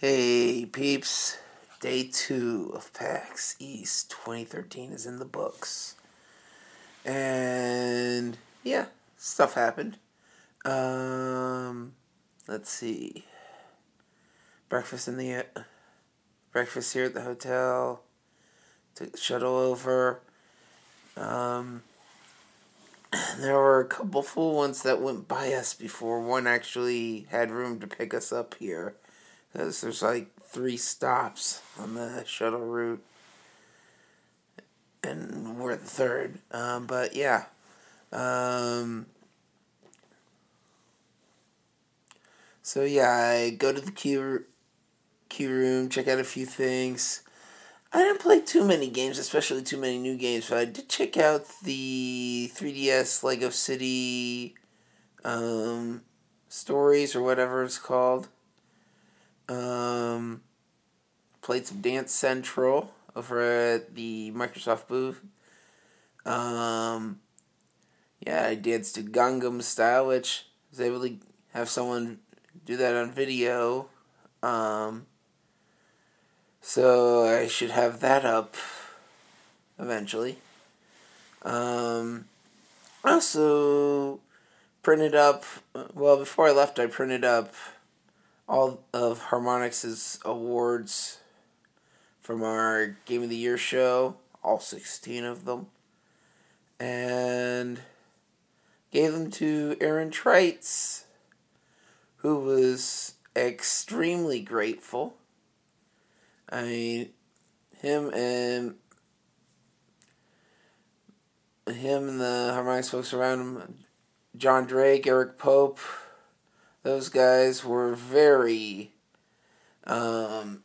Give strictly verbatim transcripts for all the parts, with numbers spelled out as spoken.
Hey peeps, day two of PAX East twenty thirteen is in the books. And yeah, stuff happened. Um, let's see. Breakfast in the uh, breakfast here at the hotel. Took the shuttle over. Um, there were a couple full ones that went by us before one actually had room to pick us up here. Because there's like three stops on the shuttle route. And we're the third. Um, but yeah. Um, so yeah, I go to the queue, queue room, check out a few things. I didn't play too many games, especially too many new games, but I did check out the three D S Lego City um, Stories, or whatever it's called. Um, played some Dance Central over at the Microsoft booth. Um, yeah, I danced to Gangnam Style, which I was able to have someone do that on video. Um, so I should have that up eventually. Um, I also printed up, well, before I left, I printed up all of Harmonix's awards from our Game of the Year show, all sixteen of them, and gave them to Aaron Trites, who was extremely grateful. I mean, him and him and the Harmonix folks around him, John Drake, Eric Pope, those guys were very, um,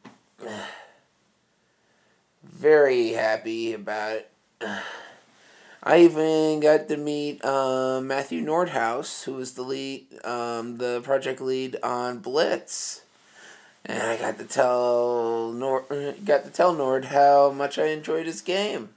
very happy about it. I even got to meet um, Matthew Nordhaus, who was the lead, um, the project lead on Blitz, and I got to tell Nord, got to tell Nord how much I enjoyed his game.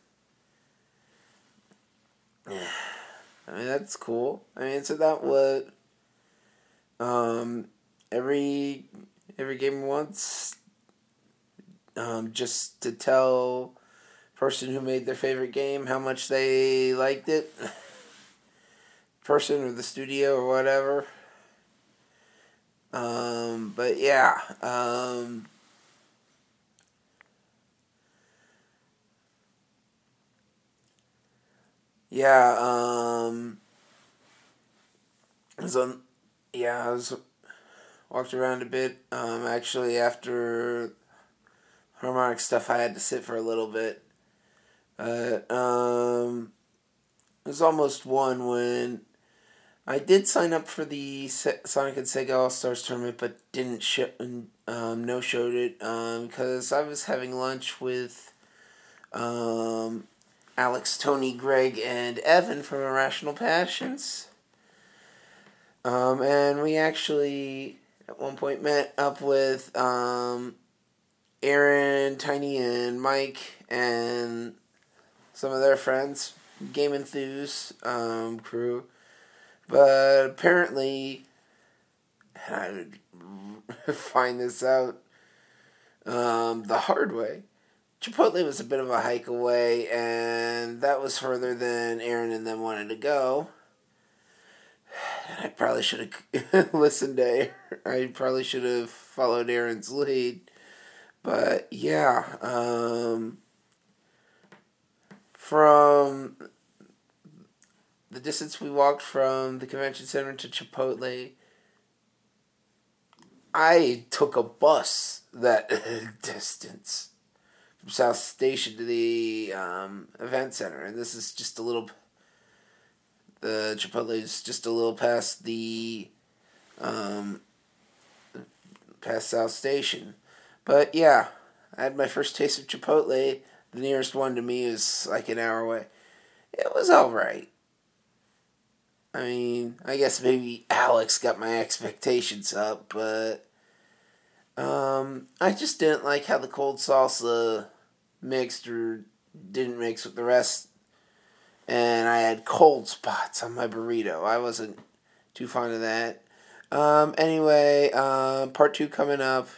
I mean, that's cool. I mean, so that what um, every every game wants, um, just to tell person who made their favorite game how much they liked it, person or the studio or whatever. Um, but yeah, um, yeah, um, I was on, yeah, I was walked around a bit. Um, actually, after harmonic stuff, I had to sit for a little bit. But um, it was almost one when I did sign up for the Sonic and Sega All Stars tournament, but didn't show, um, no showed it um, because I was having lunch with um, Alex, Tony, Greg, and Evan from Irrational Passions. Um, and we actually at one point met up with um, Aaron, Tiny, and Mike, and some of their friends, Game Enthuse um, crew. But apparently, I would find this out um, the hard way. Chipotle was a bit of a hike away, and that was further than Aaron and them wanted to go. I probably should have listened to Aaron. I probably should have followed Aaron's lead. But yeah, um, from the distance we walked from the convention center to Chipotle, I took a bus that distance from South Station to the um, event center, and this is just a little. The Chipotle is just a little past the, um, past South Station, but yeah, I had my first taste of Chipotle. The nearest one to me is like an hour away. It was all right. I mean, I guess maybe Alex got my expectations up, but um, I just didn't like how the cold salsa mixed or didn't mix with the rest. And I had cold spots on my burrito. I wasn't too fond of that. Um, anyway, uh, part two coming up.